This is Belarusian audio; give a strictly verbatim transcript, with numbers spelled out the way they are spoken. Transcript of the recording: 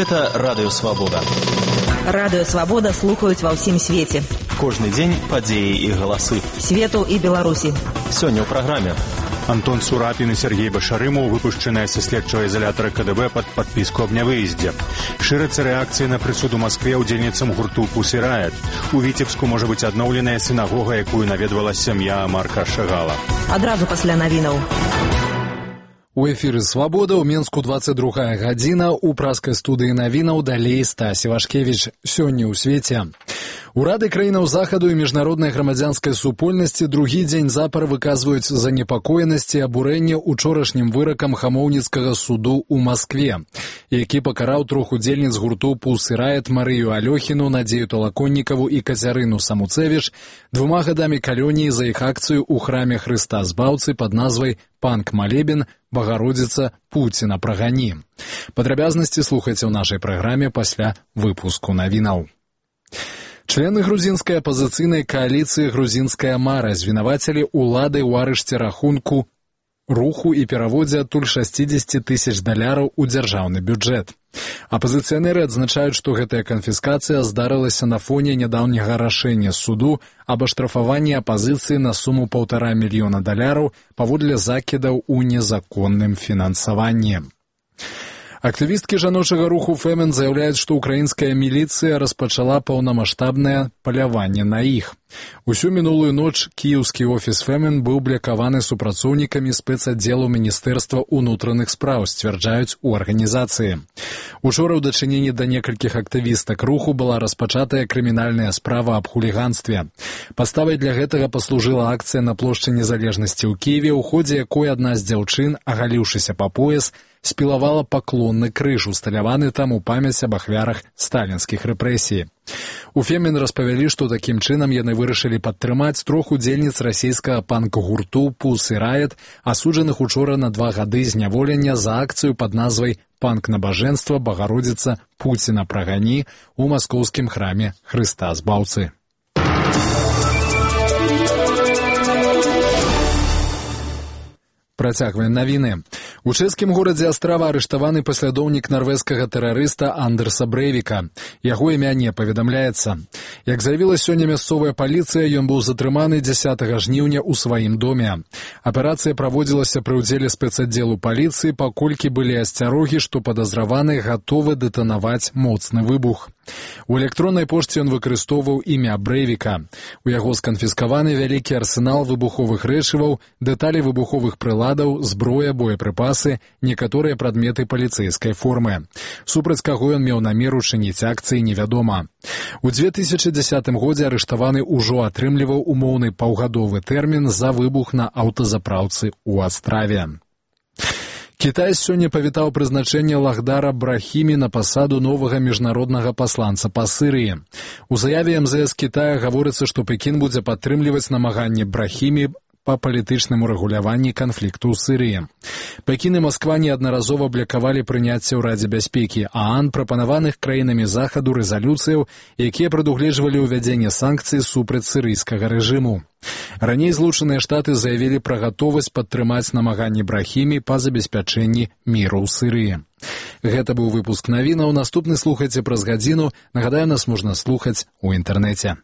Гэта Радыё Свабода. Радыё Свабода слухаюць ва ўсім свеце. Кожны дзень падзеі і галасы. Свету і Беларусі. Сёння ў праграме. Антон Сурапін і Сергей Башарымаў выпушчаныя са следчага изолятора КДБ пад падпіску аб нявыездзе. Шырацца рэакцыі на прысуд у Маскве ўдзельніцам гурту «Пусі Райат». У Віцебску можа быць адноўленая сінагога, якую наведвала сям'я Марка Шагала. Адразу пасля навінаў. У эфіры «Свабода» ў Менску дваццаць другая гадзіна. У праскай студыі навінаў далей Стась Івашкевіч. Сёння ў свеце. Урады краінаў захаду і міжнароднай грамадзянскай супольнасці другі дзень запар выказваюць занепакоенасць і абурэнне учорашнім выракам хамоўніцкага суду ў Маскве, які пакараў трох удзельніц гурту «Пусі Райат» Марыю Алёхіну, Надзею Талаконнікаву і Кацярыну Самуцевіч двума гадамі калоніі за іх акцыю ў храме Хрыста Збаўцы пад назвай «Панк-малебен. Багародзіца Пуціна прагані». Падрабязнасці слухайце ў нашай праграме пасля выпуску навінаў. Члены грузінскай апазіцыйнай кааліцыі «Грузінская мара» звінавацілі ўлады ў арышце рахунку руху і пераводзе адтуль шэсцьдзесят тысяч даляраў у дзяржаўны бюджэт. Апазіцыянеры адзначаюць, што гэтая канфіскацыя здарылася на фоне нядаўняга рашэння суду аб аштрафаванні апазіцыі на суму паўтара мільёна даляраў паводле закідаў у незаконным фінансаванні. Актывісткі жаночага руху «Фемен» заяўляюць, што украінская міліцыя распачала паўнамаштабнае паляванне на іх. Усю мінулую ноч кіеўскі офіс «Фемен» быў блякаваны супрацоўнікамі спецаддзелу Міністэрства ўнутраных спраў, сцвярджаюць у арганізацыі. Учора ў дачыненні да некалькіх актывістак руху была распачатая крымінальная справа аб хуліганстве. Паставай для гэтага паслужыла акцыя на плошчы Незалежнасці ў Кіеве, у ходзе якой адна з дзяўчын, агаліўшыся па пояс, спілавала паклонны крыж, усталяваны там у памяць аб ахвярах сталінскіх рэпрэсій. У «Фемен» распавялі, што такім чынам яны вырашылі падтрымаць трох удзельніц расійскага панк-гурту «Пусі Райат», асуджаных учора на два гады зняволення за акцыю пад назвай «Панк-набажэнства. Багародзіца Пуціна прагані» у маскоўскім храме Хрыста Збаўцы. Працягваем навіны. У чэшскім горадзе Астрава арыштаваны паслядоўнік нарвежскага тэрарыста Андерса Брэйвіка. Яго імя не паведамляецца. Як заявіла сёння мясцовая паліцыя, ён быў затрыманы дзясятага жніўня ў сваім доме. Аперацыя праводзілася пры ўдзеле спецаддзелу паліцыі, паколькі былі асцярогі, што падазраваны гатовы дэтанаваць моцны выбух. У электроннай пошце ён выкарыстоўваў імя Брэйвіка. У яго сканфіскаваны вялікі арсенал выбуховых рэчываў, дэталі выбуховых прыладаў, зброя, боепрыпасы, некаторыя прадметы паліцэйскай формы. Супраць каго ён меў намер учыніць акцыі, невядома. У дзве тысячы дзесятым годзе арыштаваны ўжо атрымліваў умоўны паўгадовы тэрмін за выбух на аўтазапраўцы ў Астраве. Кітай сёння павітаў прызначэнне Лагдара Брахімі на пасаду новага міжнароднага пасланца па Сырыі. У заяве эм зэ эс Кітая гаворыцца, што Пекін будзе падтрымліваць намаганні Брахімі па палітычнаму рэгуляванні канфлікту ў Сырыі. Пекін і Масква неаднаразова блякавалі прыняцце ў Радзе бяспекі ААН прапанаваных краінамі захаду рэзалюцыяў, якія прадугледжвалі ўвядзенне санкцый супраць сырыйскага рэжыму. Раней Злучаныя Штаты заявілі пра гатовасць падтрымаць намаганні Брахімі па забеспячэнні міру ў Сырыі. Гэта быў выпуск навінаў. Наступны слухайце праз гадзіну. Нагадаю, нас можна слухаць у інтэрнэце.